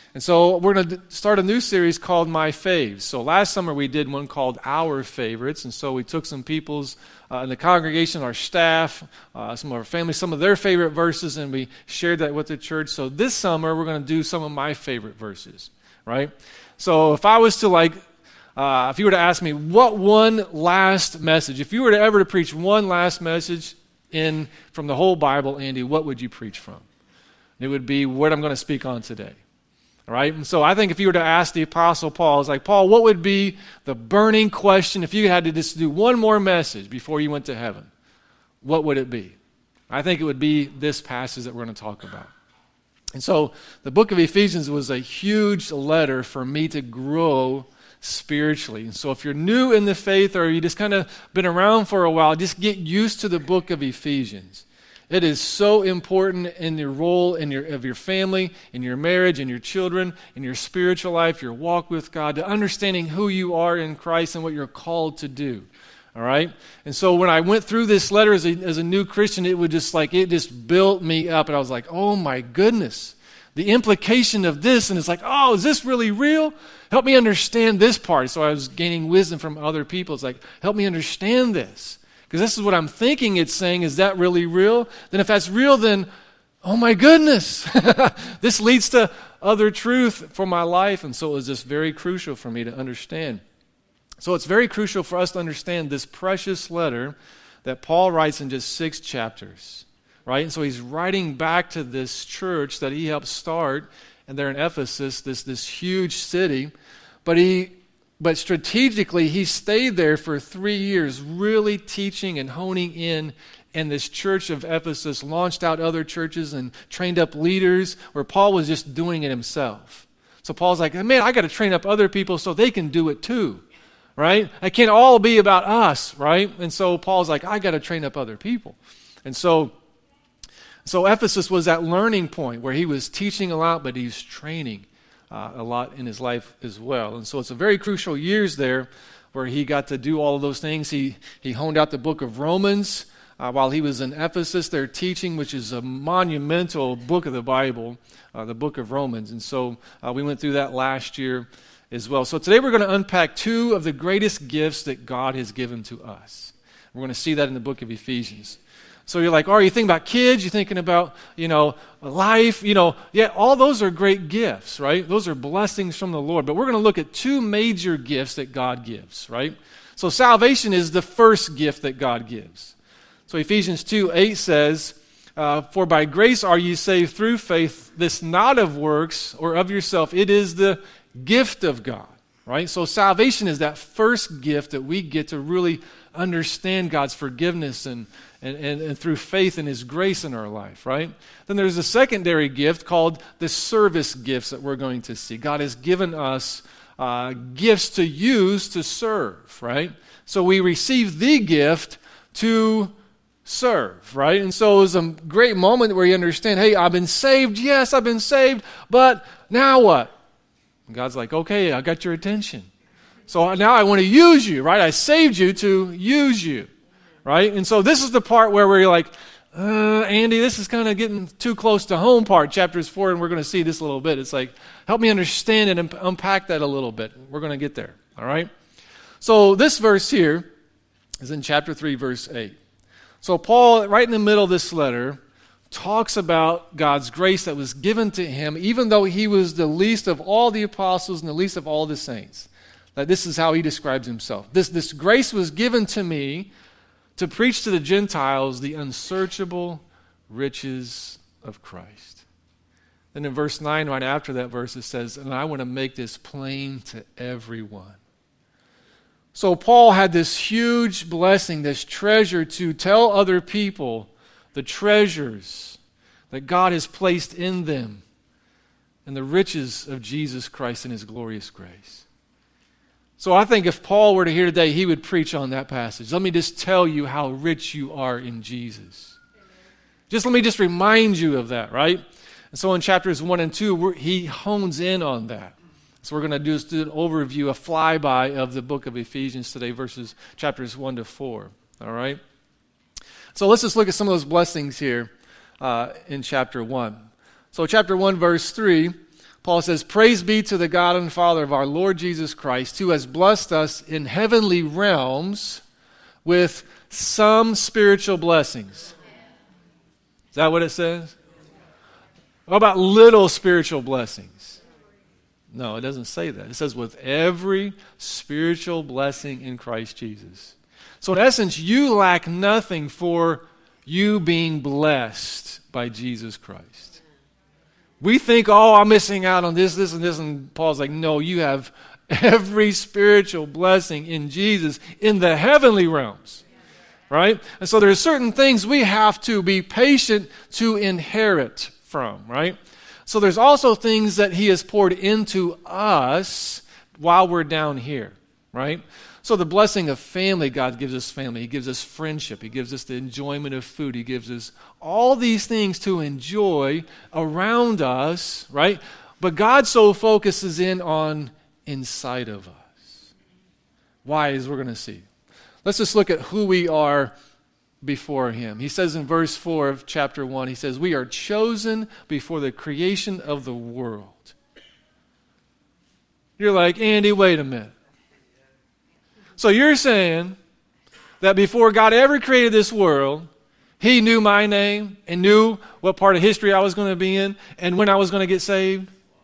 And so we're going to start a new series called My Faves. So last summer we did one called Our Favorites, and so we took some people's in the congregation, our staff, some of our family, some of their favorite verses, and we shared that with the church. So this summer we're going to do some of my favorite verses, right? So if I was to if you were to ask me what one last message, if you were to ever to preach one last message from the whole Bible, Andy, what would you preach from? It would be what I'm going to speak on today. All right? And so I think if you were to ask the Apostle Paul, it's like, Paul, what would be the burning question if you had to just do one more message before you went to heaven? What would it be? I think it would be this passage that we're going to talk about. And so the book of Ephesians was a huge letter for me to grow spiritually. And so if you're new in the faith or you just kind of been around for a while, just get used to the book of Ephesians. It is so important in your role of your family, in your marriage, in your children, in your spiritual life, your walk with God, to understanding who you are in Christ and what you're called to do. All right? And so when I went through this letter as a new Christian, it just built me up. And I was like, oh my goodness, the implication of this. And it's like, oh, is this really real? Help me understand this part. So I was gaining wisdom from other people. It's like, help me understand this. Because this is what I'm thinking it's saying. Is that really real? Then if that's real, then, oh my goodness, this leads to other truth for my life. And so it was just very crucial for me to understand. So it's very crucial for us to understand this precious letter that Paul writes in just 6 chapters, right? And so he's writing back to this church that he helped start, and they're in Ephesus, this huge city. But strategically, he stayed there for 3 years, really teaching and honing in. And this church of Ephesus launched out other churches and trained up leaders where Paul was just doing it himself. So Paul's like, man, I got to train up other people so they can do it too, right? It can't all be about us, right? And so Paul's like, I got to train up other people. And so Ephesus was that learning point where he was teaching a lot, but he's training a lot in his life as well. And so it's a very crucial years there where he got to do all of those things. He honed out the book of Romans while he was in Ephesus there teaching, which is a monumental book of the Bible, the book of Romans. And so we went through that last year as well. So today we're going to unpack 2 of the greatest gifts that God has given to us. We're going to see that in the book of Ephesians. So you're like, oh, are you thinking about kids? You're thinking about, life? Yeah, all those are great gifts, right? Those are blessings from the Lord. But we're going to look at 2 major gifts that God gives, right? So salvation is the first gift that God gives. So Ephesians 2:8 says, for by grace are ye saved through faith, this not of works or of yourself. It is the gift of God, right? So salvation is that first gift that we get to really understand God's forgiveness and through faith in His grace in our life, right? Then there's a secondary gift called the service gifts that we're going to see. God has given us gifts to use to serve, right? So we receive the gift to serve, right? And so it was a great moment where you understand, hey, I've been saved. Yes, I've been saved, but now what? And God's like, okay, I got your attention. So now I want to use you, right? I saved you to use you, right? And so this is the part where we're like, Andy, this is kind of getting too close to home part, chapters 4, and we're going to see this a little bit. It's like, help me understand and unpack that a little bit. We're going to get there, all right? So this verse here is in chapter 3, verse 8. So Paul, right in the middle of this letter, talks about God's grace that was given to him, even though he was the least of all the apostles and the least of all the saints. That this is how he describes himself. This grace was given to me to preach to the Gentiles the unsearchable riches of Christ. Then in verse 9, right after that verse, it says, and I want to make this plain to everyone. So Paul had this huge blessing, this treasure to tell other people the treasures that God has placed in them and the riches of Jesus Christ and His glorious grace. So I think if Paul were to hear today, he would preach on that passage. Let me just tell you how rich you are in Jesus. Let me remind you of that, right? And so in chapters 1 and 2, he hones in on that. So we're going to do an overview, a flyby of the book of Ephesians today, chapters 1 to 4. All right? So let's just look at some of those blessings here in chapter 1. So chapter 1, verse 3, Paul says, "Praise be to the God and Father of our Lord Jesus Christ, who has blessed us in heavenly realms with some spiritual blessings." Is that what it says? What about little spiritual blessings? No, it doesn't say that. It says with every spiritual blessing in Christ Jesus. So in essence, you lack nothing for you being blessed by Jesus Christ. We think, oh, I'm missing out on this, and this, and Paul's like, no, you have every spiritual blessing in Jesus in the heavenly realms. Right? And so there are certain things we have to be patient to inherit from, right? So there's also things that he has poured into us while we're down here, right? So the blessing of family, God gives us family. He gives us friendship. He gives us the enjoyment of food. He gives us all these things to enjoy around us, right? But God so focuses in on inside of us. Why, as we're going to see. Let's just look at who we are before him. He says in verse 4 of chapter 1, he says, "We are chosen before the creation of the world." You're like, Andy, wait a minute. So you're saying that before God ever created this world, he knew my name and knew what part of history I was going to be in and when I was going to get saved?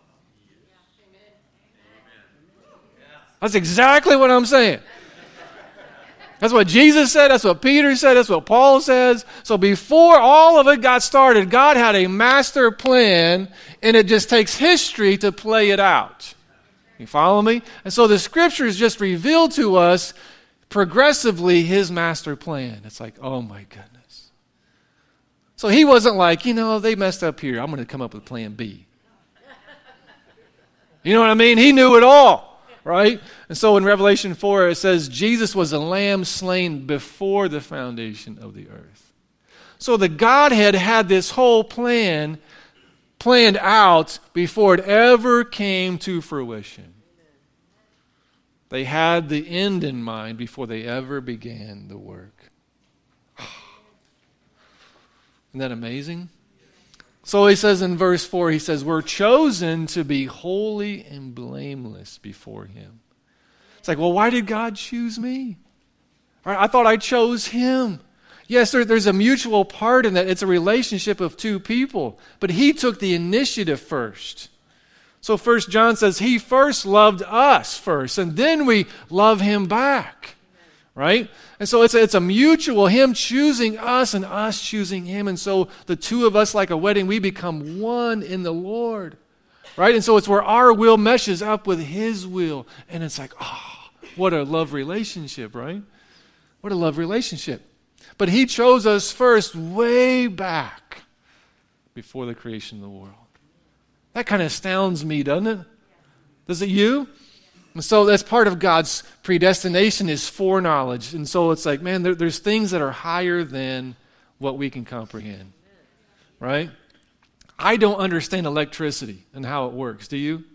That's exactly what I'm saying. That's what Jesus said. That's what Peter said. That's what Paul says. So before all of it got started, God had a master plan, and it just takes history to play it out. You follow me? And so the Scriptures just reveal to us progressively his master plan. It's like, oh my goodness. So he wasn't like, they messed up here. I'm going to come up with plan B. You know what I mean? He knew it all. Right? And so in Revelation 4, it says, Jesus was a lamb slain before the foundation of the earth. So the Godhead had this whole plan planned out before it ever came to fruition. They had the end in mind before they ever began the work. Isn't that amazing? So he says in verse 4, he says, we're chosen to be holy and blameless before him. It's like, well, why did God choose me? Right, I thought I chose him. Yes, there's a mutual part in that. It's a relationship of two people. But he took the initiative first. So 1 John says he first loved us first, and then we love him back. Right? And so it's a mutual, him choosing us and us choosing him. And so the two of us, like a wedding, we become one in the Lord. Right? And so it's where our will meshes up with his will. And it's like, what a love relationship, right? What a love relationship. But he chose us first way back before the creation of the world. That kind of astounds me, doesn't it? Does it you? And so that's part of God's predestination is foreknowledge. And so it's like, man, there's things that are higher than what we can comprehend. Right? I don't understand electricity and how it works. Do you?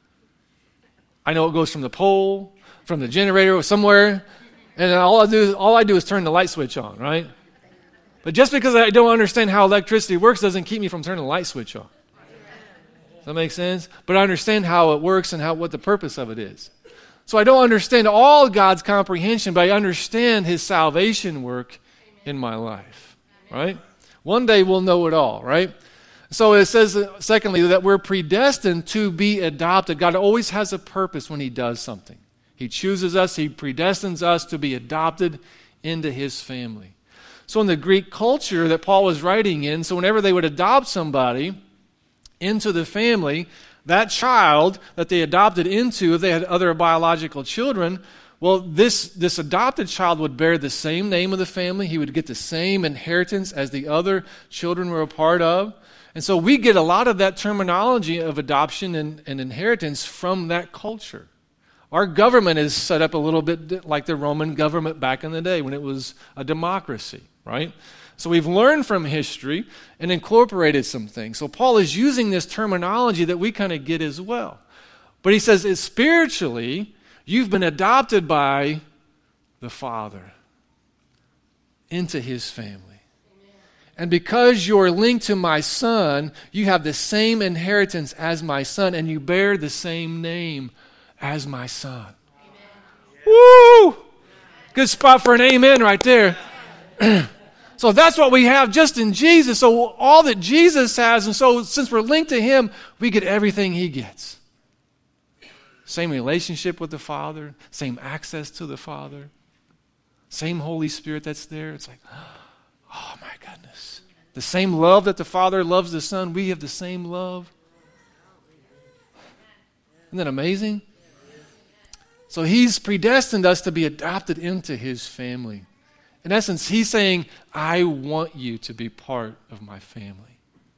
I know it goes from the pole, from the generator, or somewhere, and all I do is turn the light switch on, right? But just because I don't understand how electricity works doesn't keep me from turning the light switch on. Does that make sense? But I understand how it works and what the purpose of it is. So I don't understand all God's comprehension, but I understand his salvation work in my life. Right? One day we'll know it all, right? So it says, secondly, that we're predestined to be adopted. God always has a purpose when he does something. He chooses us, he predestines us to be adopted into his family. So in the Greek culture that Paul was writing in, so whenever they would adopt somebody into the family, that child that they adopted into, if they had other biological children, well, this adopted child would bear the same name of the family. He would get the same inheritance as the other children were a part of. And so we get a lot of that terminology of adoption and inheritance from that culture. Our government is set up a little bit like the Roman government back in the day when it was a democracy, right? So we've learned from history and incorporated some things. So Paul is using this terminology that we kind of get as well. But he says, spiritually, you've been adopted by the Father into his family. Amen. And because you're linked to my son, you have the same inheritance as my son, and you bear the same name as my son. Woo! Good spot for an amen right there. So that's what we have just in Jesus. So all that Jesus has, and so since we're linked to him, we get everything he gets. Same relationship with the Father, same access to the Father, same Holy Spirit that's there. It's like, oh my goodness. The same love that the Father loves the Son, we have the same love. Isn't that amazing? So he's predestined us to be adopted into his family. In essence, he's saying, I want you to be part of my family.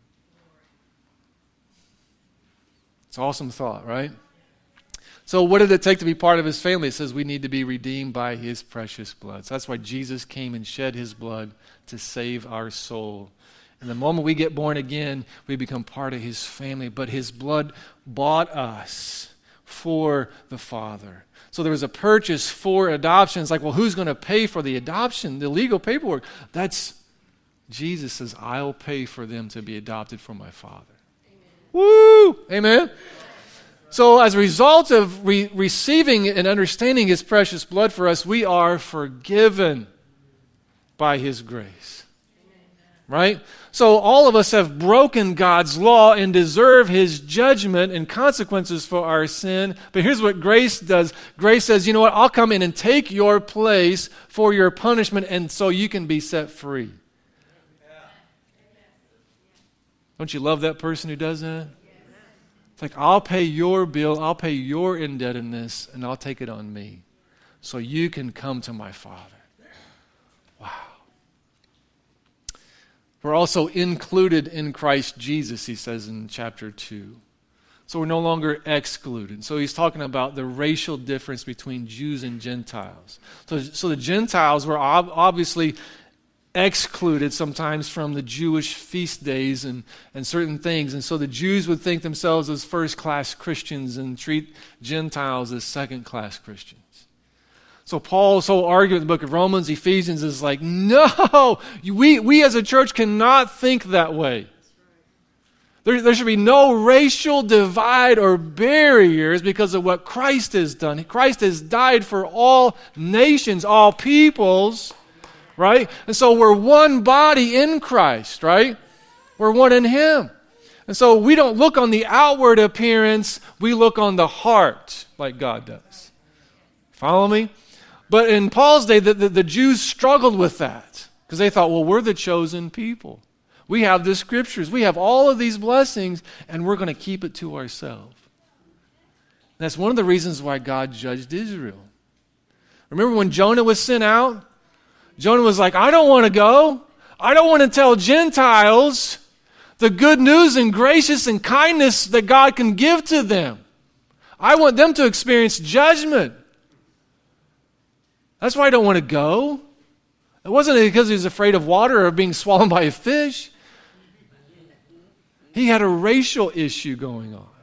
It's an awesome thought, right? So what did it take to be part of his family? It says we need to be redeemed by his precious blood. So that's why Jesus came and shed his blood to save our soul. And the moment we get born again, we become part of his family. But his blood bought us for the Father. So there was a purchase for adoption. It's like, well, who's going to pay for the adoption, the legal paperwork? That's, Jesus says, I'll pay for them to be adopted from my Father. Amen. Woo! Amen? So as a result of receiving and understanding his precious blood for us, we are forgiven by his grace. Right? So all of us have broken God's law and deserve his judgment and consequences for our sin. But here's what grace does. Grace says, you know what? I'll come in and take your place for your punishment, and so you can be set free. Don't you love that person who does that? It's like, I'll pay your bill, I'll pay your indebtedness, and I'll take it on me so you can come to my Father. Wow. We're also included in Christ Jesus, he says in chapter 2. So we're no longer excluded. So he's talking about the racial difference between Jews and Gentiles. So the Gentiles were obviously excluded sometimes from the Jewish feast days and certain things. And so the Jews would think themselves as first-class Christians and treat Gentiles as second-class Christians. So Paul's whole argument in the book of Romans, Ephesians is like, no, we as a church cannot think that way. There should be no racial divide or barriers because of what Christ has done. Christ has died for all nations, all peoples, right? And so we're one body in Christ, right? We're one in him. And so we don't look on the outward appearance, we look on the heart like God does. Follow me? But in Paul's day, the Jews struggled with that because they thought, well, we're the chosen people. We have the scriptures. We have all of these blessings, and we're going to keep it to ourselves. And that's one of the reasons why God judged Israel. Remember when Jonah was sent out? Jonah was like, I don't want to go. I don't want to tell Gentiles the good news and gracious and kindness that God can give to them. I want them to experience judgment. That's why I don't want to go. It wasn't because he was afraid of water or being swallowed by a fish. He had a racial issue going on.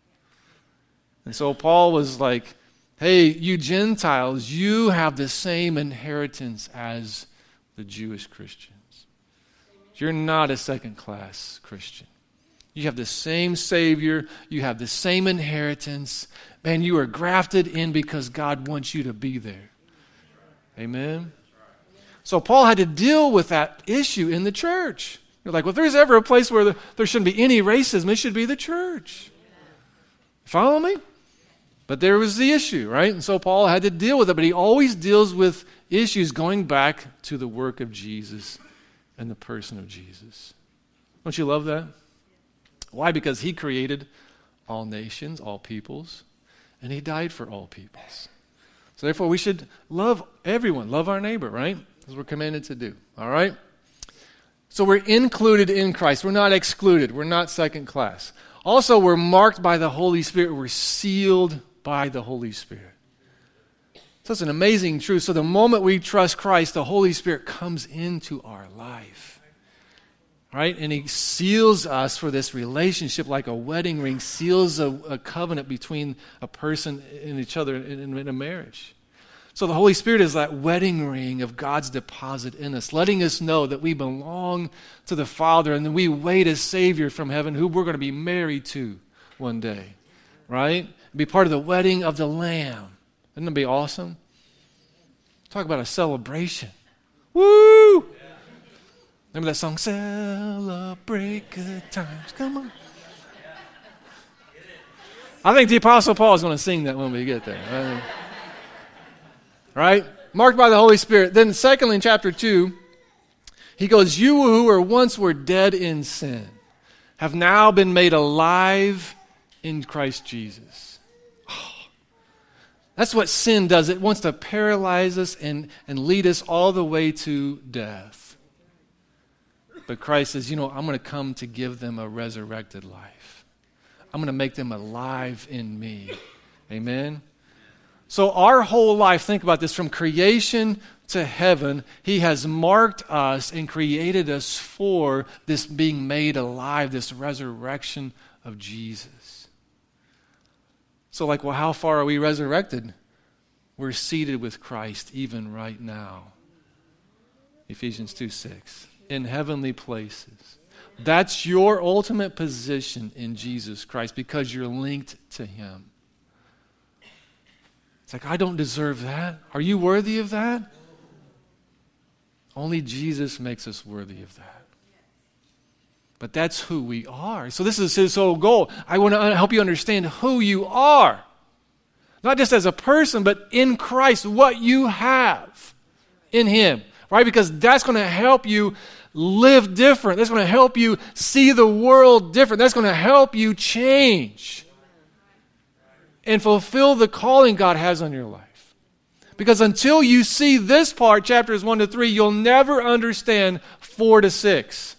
And so Paul was like, hey, you Gentiles, you have the same inheritance as the Jewish Christians. You're not a second-class Christian. You have the same Savior. You have the same inheritance. Man, you are grafted in because God wants you to be there. Amen? So Paul had to deal with that issue in the church. You're like, well, if there's ever a place where there shouldn't be any racism, it should be the church. Follow me? But there was the issue, right? And so Paul had to deal with it, but he always deals with issues going back to the work of Jesus and the person of Jesus. Don't you love that? Why? Because he created all nations, all peoples, and he died for all peoples. So therefore, we should love everyone, love our neighbor, right? As we're commanded to do, all right? So we're included in Christ. We're not excluded. We're not second class. Also, we're marked by the Holy Spirit. We're sealed by the Holy Spirit. So it's an amazing truth. So the moment we trust Christ, the Holy Spirit comes into our life, right? And he seals us for this relationship like a wedding ring seals a covenant between a person and each other in a marriage. So the Holy Spirit is that wedding ring of God's deposit in us, letting us know that we belong to the Father and that we wait a Savior from heaven who we're going to be married to one day, right? Be part of the wedding of the Lamb. Wouldn't it be awesome? Talk about a celebration. Woo! Remember that song, Celebrate Good Times. Come on. I think the Apostle Paul is going to sing that when we get there. Right? Marked by the Holy Spirit. Then secondly, in chapter 2, he goes, you who once were dead in sin have now been made alive in Christ Jesus. Oh, that's what sin does. It wants to paralyze us and lead us all the way to death. But Christ says, I'm going to come to give them a resurrected life. I'm going to make them alive in me. Amen? So our whole life, think about this, from creation to heaven, he has marked us and created us for this being made alive, this resurrection of Jesus. So how far are we resurrected? We're seated with Christ even right now. Ephesians 2:6. In heavenly places. That's your ultimate position in Jesus Christ because you're linked to him. It's I don't deserve that. Are you worthy of that? Only Jesus makes us worthy of that. But that's who we are. So this is his whole goal. I want to help you understand who you are. Not just as a person, but in Christ, what you have in him. Right? Because that's going to help you live different. That's going to help you see the world different. That's going to help you change and fulfill the calling God has on your life. Because until you see this part, chapters 1 to 3, you'll never understand 4 to 6.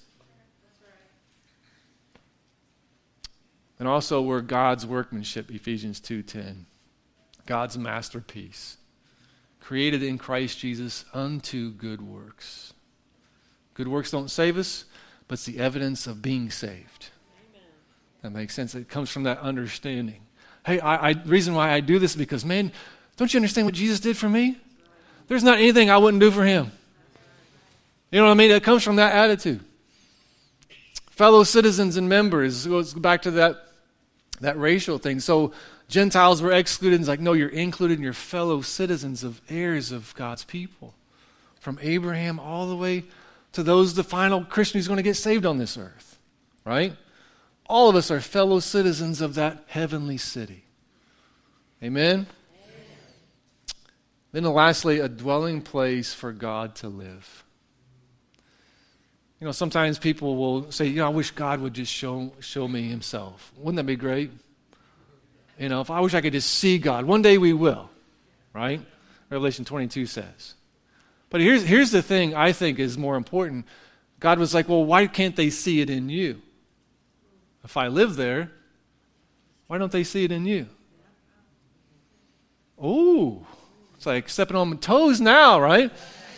And also we're God's workmanship, Ephesians 2:10. God's masterpiece. Created in Christ Jesus unto good works. Good works don't save us, but it's the evidence of being saved. Amen. That makes sense. It comes from that understanding. Hey, the reason why I do this is because, man, don't you understand what Jesus did for me? There's not anything I wouldn't do for him. You know what I mean? It comes from that attitude. Fellow citizens and members, it goes back to that racial thing. So Gentiles were excluded. It's no, you're included in your fellow citizens of heirs of God's people. From Abraham all the way to the final Christian who's going to get saved on this earth. Right? All of us are fellow citizens of that heavenly city. Amen? Then lastly, a dwelling place for God to live. Sometimes people will say, I wish God would just show me himself. Wouldn't that be great? If I wish I could just see God. One day we will. Right? Revelation 22 says. But here's the thing I think is more important. God was like, well, why can't they see it in you? If I live there, why don't they see it in you? Oh, it's like stepping on my toes now, right?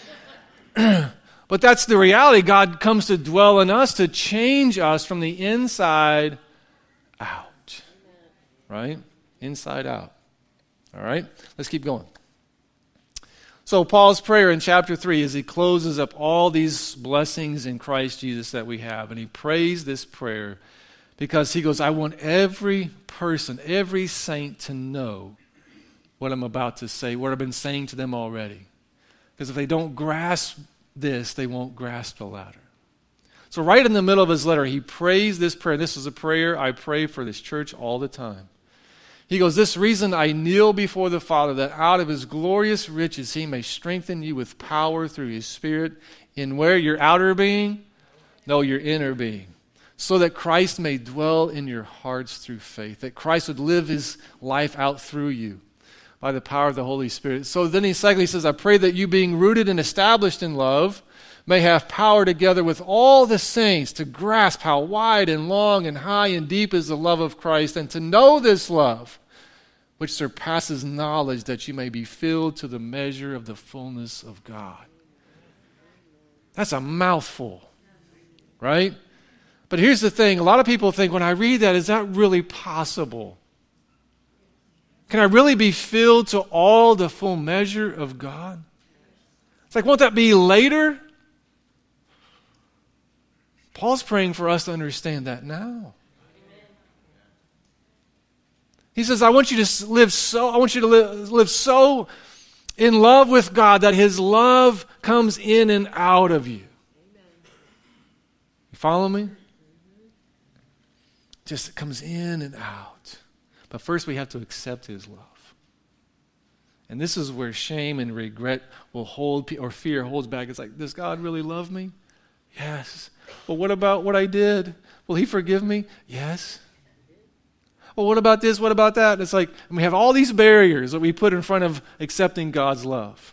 But that's the reality. God comes to dwell in us to change us from the inside out. Right? Inside out. All right? Let's keep going. So Paul's prayer in chapter 3 is he closes up all these blessings in Christ Jesus that we have. And he prays this prayer because he goes, I want every person, every saint to know what I'm about to say, what I've been saying to them already. Because if they don't grasp this, they won't grasp the latter. So right in the middle of his letter, he prays this prayer. This is a prayer I pray for this church all the time. He goes, this reason I kneel before the Father, that out of his glorious riches he may strengthen you with power through his Spirit in where? Your outer being? No, your inner being. So that Christ may dwell in your hearts through faith. That Christ would live his life out through you by the power of the Holy Spirit. So then he says, I pray that you being rooted and established in love may have power together with all the saints to grasp how wide and long and high and deep is the love of Christ, and to know this love which surpasses knowledge, that you may be filled to the measure of the fullness of God. That's a mouthful, right? But here's the thing. A lot of people think when I read that, is that really possible? Can I really be filled to all the full measure of God? It's like, won't that be later? Paul's praying for us to understand that now. He says, I want you to live so in love with God that His love comes in and out of you. You follow me? Just it comes in and out. But first we have to accept His love. And this is where shame and regret will hold, or fear holds back. It's like, does God really love me? Yes. Well, what about what I did? Will He forgive me? Yes. Well, what about this? What about that? It's like, and we have all these barriers that we put in front of accepting God's love.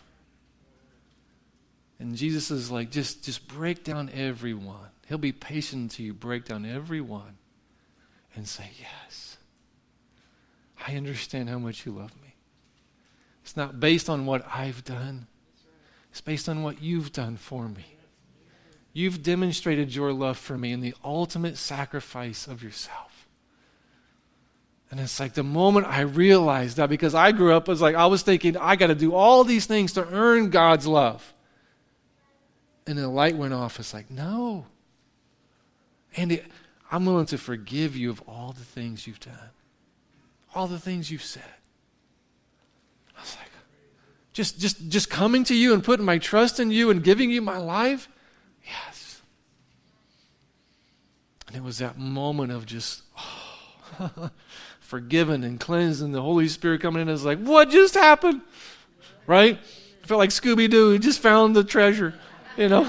And Jesus is like, just break down every one. He'll be patient until you break down every one and say, yes, I understand how much you love me. It's not based on what I've done. It's based on what you've done for me. You've demonstrated your love for me in the ultimate sacrifice of yourself. And it's like the moment I realized that, because I grew up, I was thinking, I got to do all these things to earn God's love. And the light went off. It's like, no. Andy, I'm willing to forgive you of all the things you've done. All the things you've said. I was like, just coming to you and putting my trust in you and giving you my life? Yes. And it was that moment of just, forgiven and cleansed, and the Holy Spirit coming in. Is like, what just happened? Right? I felt like Scooby-Doo. He just found the treasure, you know.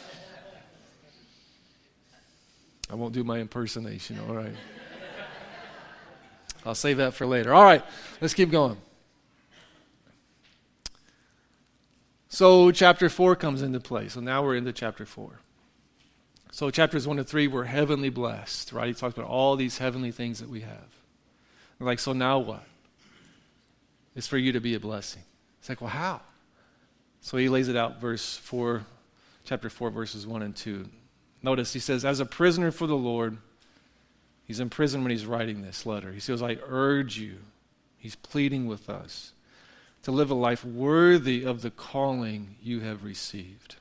I won't do my impersonation, all right. I'll save that for later. All right, let's keep going. So chapter 4 comes into play. So now we're into chapter 4. So chapters 1 to 3, we're heavenly blessed, right? He talks about all these heavenly things that we have. We're like, so now what? It's for you to be a blessing. It's like, well, how? So he lays it out, chapter 4, verses 1 and 2. Notice, he says, as a prisoner for the Lord, he's in prison when he's writing this letter. He says, I urge you, he's pleading with us, to live a life worthy of the calling you have received.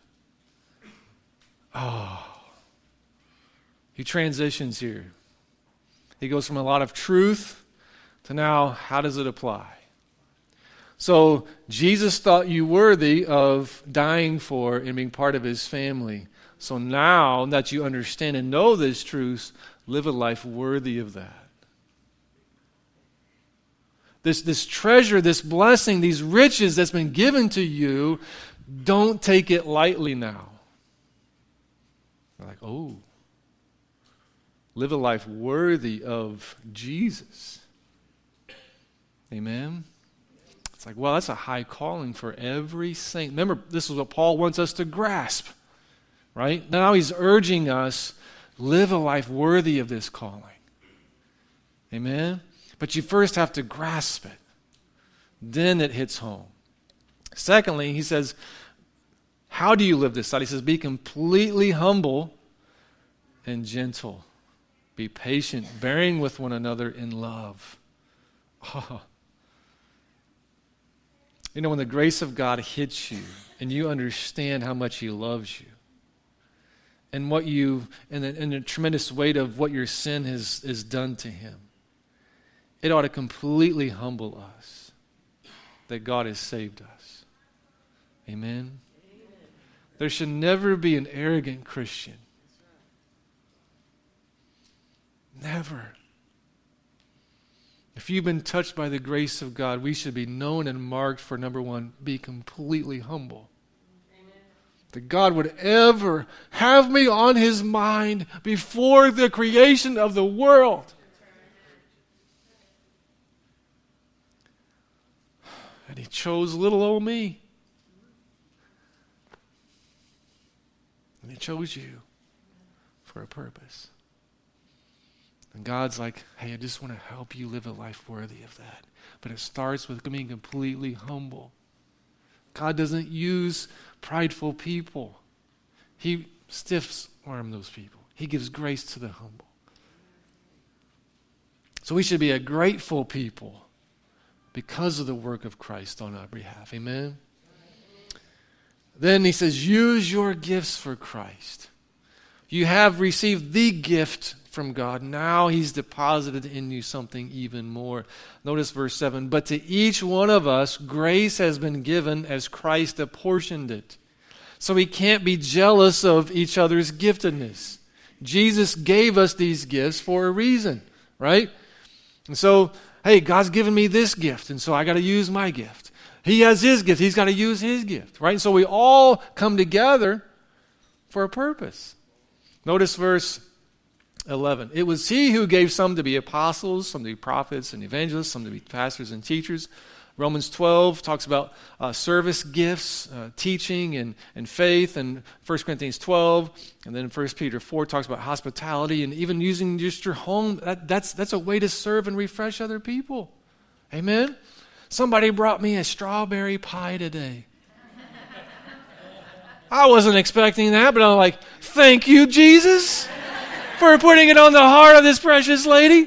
Oh. He transitions here. He goes from a lot of truth to now, how does it apply? So, Jesus thought you worthy of dying for and being part of His family. So now that you understand and know this truth, live a life worthy of that. This treasure, this blessing, these riches that's been given to you, don't take it lightly now. You're like, oh. Live a life worthy of Jesus. Amen? It's like, well, that's a high calling for every saint. Remember, this is what Paul wants us to grasp, right? Now he's urging us, live a life worthy of this calling. Amen? But you first have to grasp it. Then it hits home. Secondly, he says, how do you live this out? He says, be completely humble and gentle. Be patient, bearing with one another in love. Oh. You know, when the grace of God hits you and you understand how much He loves you and the tremendous weight of what your sin has done to Him, it ought to completely humble us that God has saved us. Amen? There should never be an arrogant Christian. Never. If you've been touched by the grace of God, we should be known and marked for, number one, be completely humble. Amen. That God would ever have me on His mind before the creation of the world. And He chose little old me. And He chose you for a purpose. And God's like, hey, I just want to help you live a life worthy of that. But it starts with being completely humble. God doesn't use prideful people. He stiff-arm those people. He gives grace to the humble. So we should be a grateful people, because of the work of Christ on our behalf. Amen? Then he says, use your gifts for Christ. You have received the gift from God. Now he's deposited in you something even more. Notice verse 7. But to each one of us, grace has been given as Christ apportioned it. So we can't be jealous of each other's giftedness. Jesus gave us these gifts for a reason, right? And so, hey, God's given me this gift, and so I got to use my gift. He has his gift. He's got to use his gift, right? And so we all come together for a purpose. Notice verse 11. It was he who gave some to be apostles, some to be prophets and evangelists, some to be pastors and teachers. Romans 12 talks about service gifts, teaching and faith, and 1 Corinthians 12, and then 1 Peter 4 talks about hospitality, and even using just your home. That's a way to serve and refresh other people. Amen? Somebody brought me a strawberry pie today. I wasn't expecting that, but I'm like, thank you, Jesus, for putting it on the heart of this precious lady.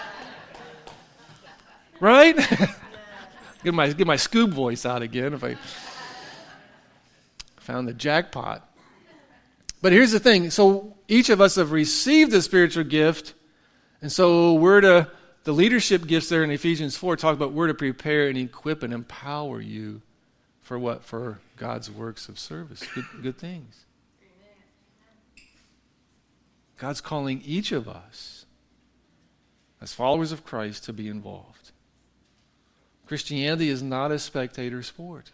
Right? Get my Scoob voice out again if I found the jackpot. But here's the thing. So each of us have received a spiritual gift, and so the leadership gifts there in Ephesians 4 talk about we're to prepare and equip and empower you for what? For God's works of service. Good things. God's calling each of us as followers of Christ to be involved. Christianity is not a spectator sport.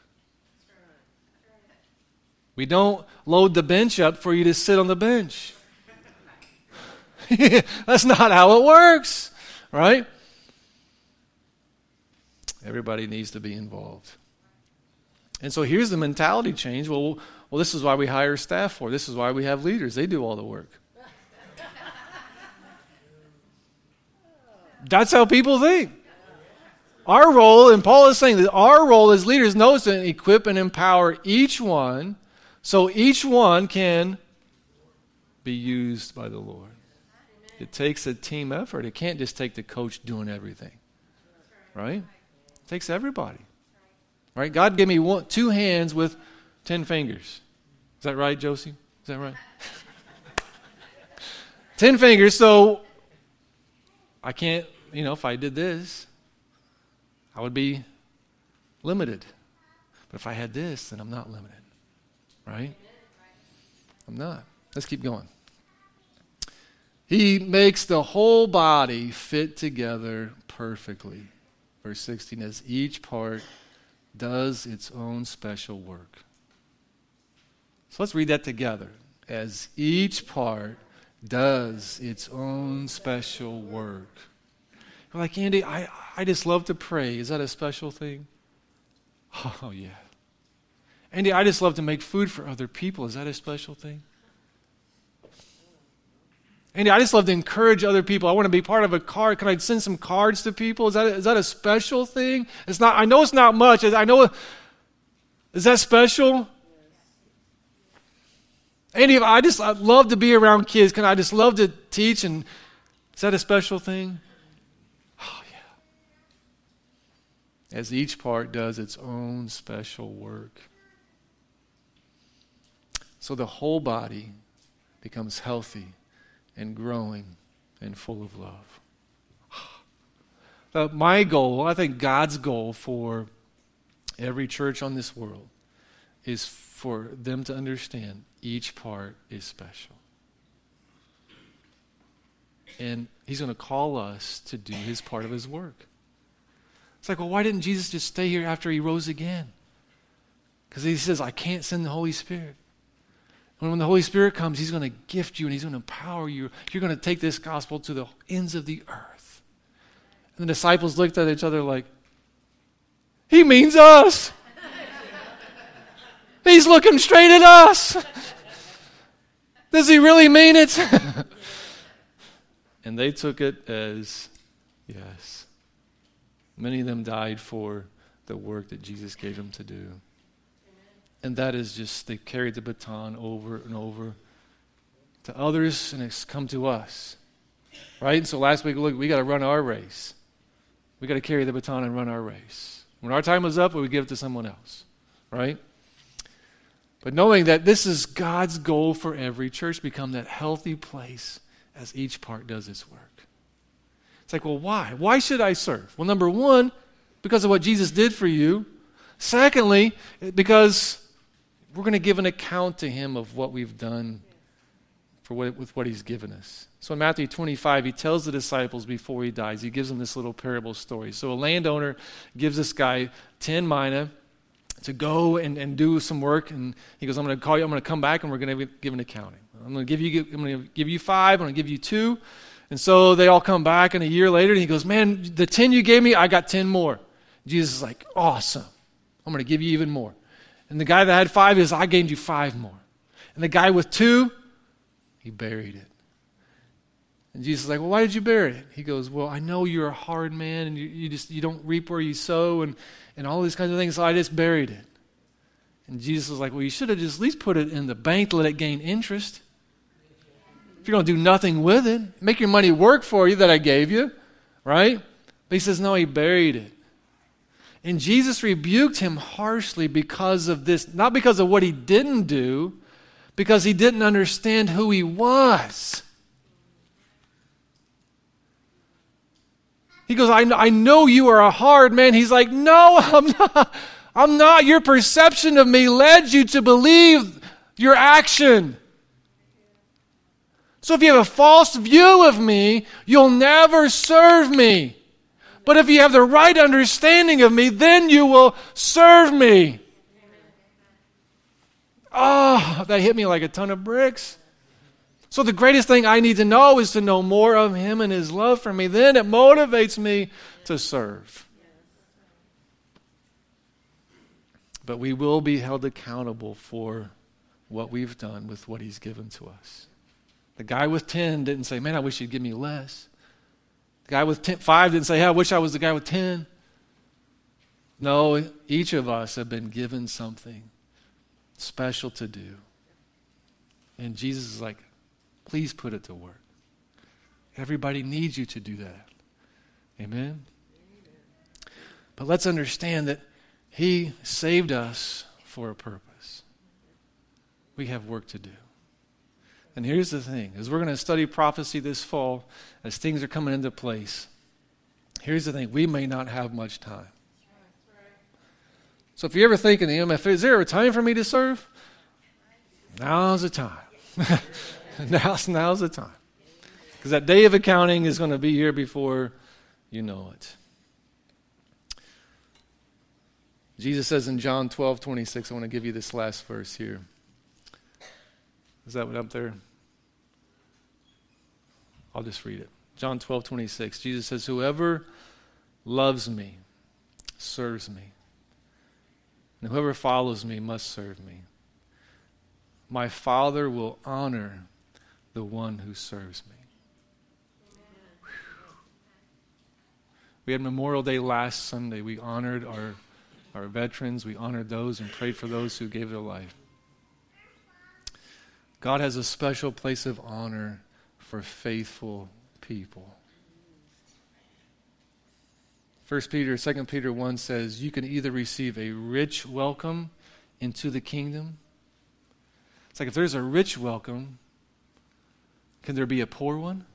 We don't load the bench up for you to sit on the bench. That's not how it works, right? Everybody needs to be involved. And so here's the mentality change. Well, this is why we hire staff for. This is why we have leaders. They do all the work. That's how people think. Our role, and Paul is saying that our role as leaders knows to equip and empower each one so each one can be used by the Lord. It takes a team effort. It can't just take the coach doing everything. Right? It takes everybody. Right? God gave me 2 hands with 10 fingers. Is that right, Josie? Is that right? 10 fingers, so I can't, if I did this, I would be limited. But if I had this, then I'm not limited. Right? I'm not. Let's keep going. He makes the whole body fit together perfectly. Verse 16, as each part does its own special work. So let's read that together. As each part does its own special work. You're like, Andy, I just love to pray. Is that a special thing? Oh, yeah. Andy, I just love to make food for other people. Is that a special thing? Andy, I just love to encourage other people. I want to be part of a card. Can I send some cards to people? Is that a special thing? It's not. I know it's not much. I know. Is that special? Andy, I love to be around kids. Can I just love to teach? And is that a special thing? Oh, yeah. As each part does its own special work. So the whole body becomes healthy and growing and full of love. My goal, I think God's goal for every church on this world is for them to understand each part is special. And he's going to call us to do his part of his work. It's like, well, why didn't Jesus just stay here after he rose again? Because he says, I can't send the Holy Spirit. When the Holy Spirit comes, he's going to gift you and he's going to empower you. You're going to take this gospel to the ends of the earth. And the disciples looked at each other like, he means us. He's looking straight at us. Does he really mean it? And they took it as, yes. Many of them died for the work that Jesus gave them to do. And that is just, they carried the baton over and over to others, and it's come to us. Right? And so last week, look, we got to run our race. We got to carry the baton and run our race. When our time is up, we give it to someone else, right? But knowing that this is God's goal for every church, become that healthy place as each part does its work. It's like, well, why? Why should I serve? Well, number one, because of what Jesus did for you. Secondly, because we're going to give an account to him of what we've done with what he's given us. So in Matthew 25, he tells the disciples before he dies, he gives them this little parable story. So a landowner gives this guy 10 mina to go and do some work, and he goes, I'm going to call you, I'm going to come back, and we're going to give an accounting. I'm going to give you 5, I'm going to give you 2. And so they all come back, and a year later, and he goes, man, the 10 you gave me, I got 10 more. Jesus is like, awesome. I'm going to give you even more. And the guy that had 5 is, I gave you 5 more. And the guy with 2, he buried it. And Jesus is like, well, why did you bury it? He goes, well, I know you're a hard man, and you don't reap where you sow, and all these kinds of things, so I just buried it. And Jesus was like, well, you should have just at least put it in the bank to let it gain interest. If you're going to do nothing with it, make your money work for you that I gave you, right? But he says, no, he buried it. And Jesus rebuked him harshly because of this, not because of what he didn't do, because he didn't understand who he was. He goes, I know you are a hard man. He's like, no, I'm not. I'm not. Your perception of me led you to believe your action. So if you have a false view of me, you'll never serve me. But if you have the right understanding of me, then you will serve me. Oh, that hit me like a ton of bricks. So the greatest thing I need to know is to know more of him and his love for me. Then it motivates me to serve. But we will be held accountable for what we've done with what he's given to us. The guy with 10 didn't say, man, I wish you'd give me less. The guy with 5 didn't say, hey, I wish I was the guy with 10. No, each of us have been given something special to do. And Jesus is like, please put it to work. Everybody needs you to do that. Amen? But let's understand that he saved us for a purpose. We have work to do. And here's the thing, as we're going to study prophecy this fall, as things are coming into place, here's the thing, we may not have much time. So if you ever think in the MFA, is there a time for me to serve? Now's the time. Now's the time. Because that day of accounting is going to be here before you know it. Jesus says in John 12:26, I want to give you this last verse here. Is that what up there? I'll just read it. John 12:26. Jesus says, whoever loves me serves me. And whoever follows me must serve me. My Father will honor the one who serves me. Whew. We had Memorial Day last Sunday. We honored our veterans. We honored those and prayed for those who gave their life. God has a special place of honor for faithful people. 2 Peter 1 says, you can either receive a rich welcome into the kingdom. It's like if there's a rich welcome, can there be a poor one?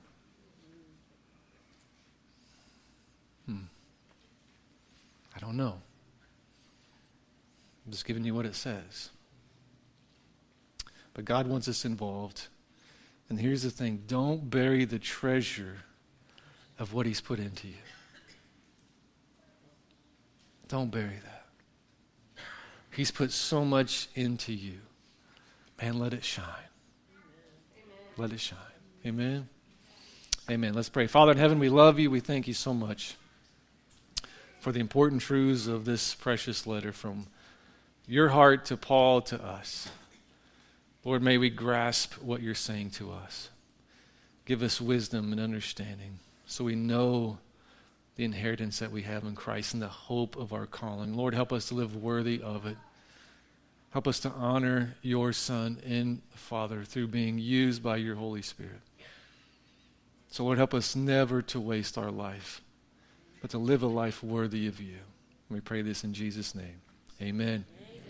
I don't know. I'm just giving you what it says. But God wants us involved. And here's the thing, don't bury the treasure of what he's put into you. Don't bury that. He's put so much into you. Man, let it shine. Let it shine. Amen? Amen. Let's pray. Father in heaven, we love you. We thank you so much for the important truths of this precious letter from your heart to Paul to us. Lord, may we grasp what you're saying to us. Give us wisdom and understanding so we know the inheritance that we have in Christ and the hope of our calling. Lord, help us to live worthy of it. Help us to honor your Son and Father through being used by your Holy Spirit. So Lord, help us never to waste our life, but to live a life worthy of you. We pray this in Jesus' name. Amen.